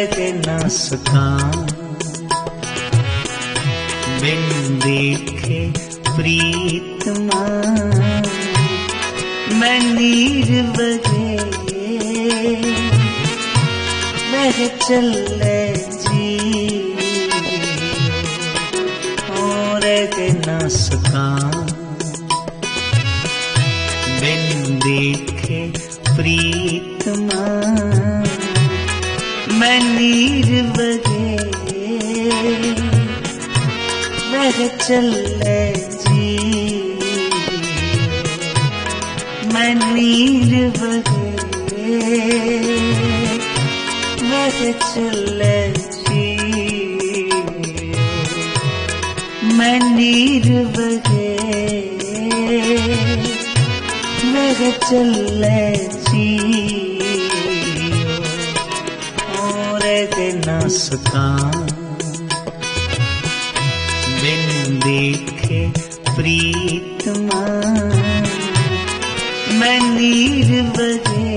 रह न सका बिन देखे प्रीतमा मैं नीर बहे बह चले जी और रह न सका बिन देखे प्रीतमा मैं नीर बहे बह चले जी मैं नीर बहे बह चले जी मैं नीर बहे बह चले जी और न सका बिन देखे प्रीतमा मैं नीर बहे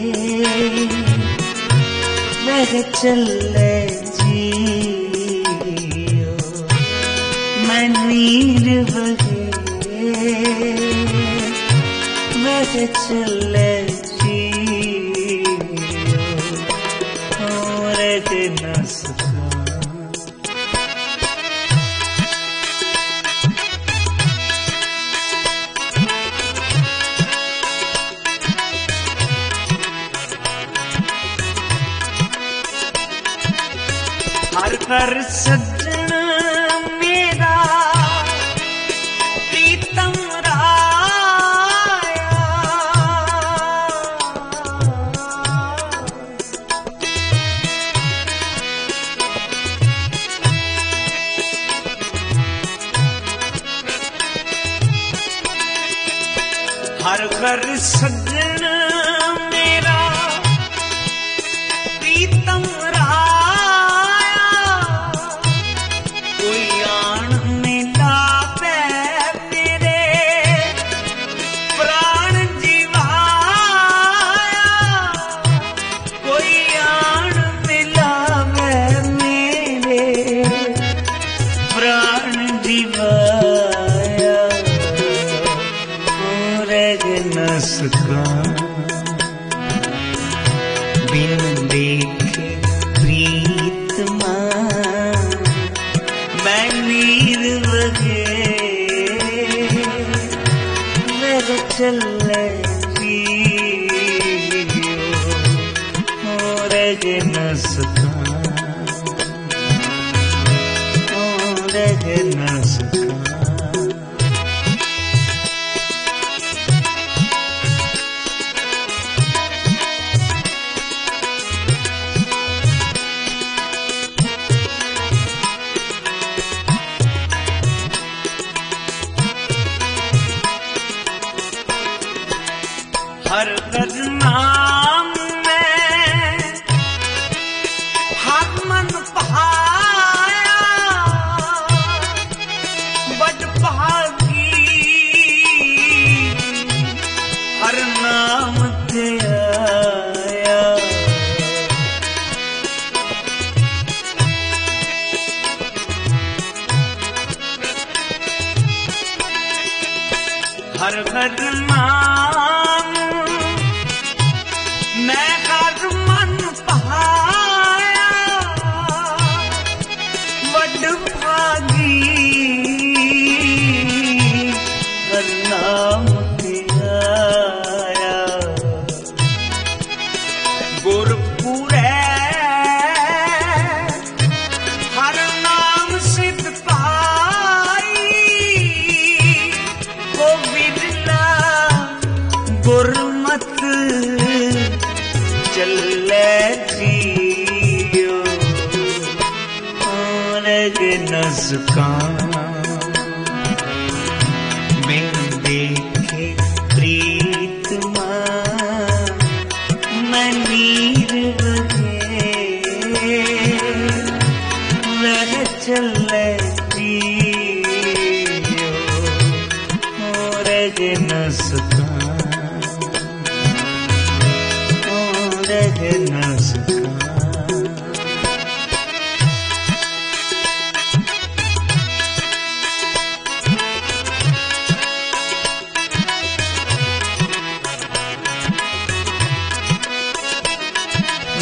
बह चले जी मैं नीर बहे बह चले जी और न सका हर घर सज्जन मेरा प्रीतम राया हर घर सज्जन मेरा प्रीतम सका बिन देखे प्रीतमा मैं नीर बहे बह चले जी और न सका और न सका हर नाम में हर मन पाया बड़ भागी हर नाम ते आया हर नाम मैं हर मन पाया बड़ भागी हर नाम ते आया गुरपुरे हर नाम सिद्ध पाई को विरला गुरमत चले जियो और न सका बिन देखे प्रीतमा मैं नीर बहे बह चले जियो और न सका न सका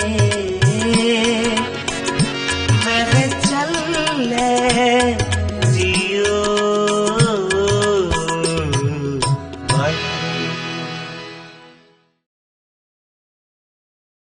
मेरे चले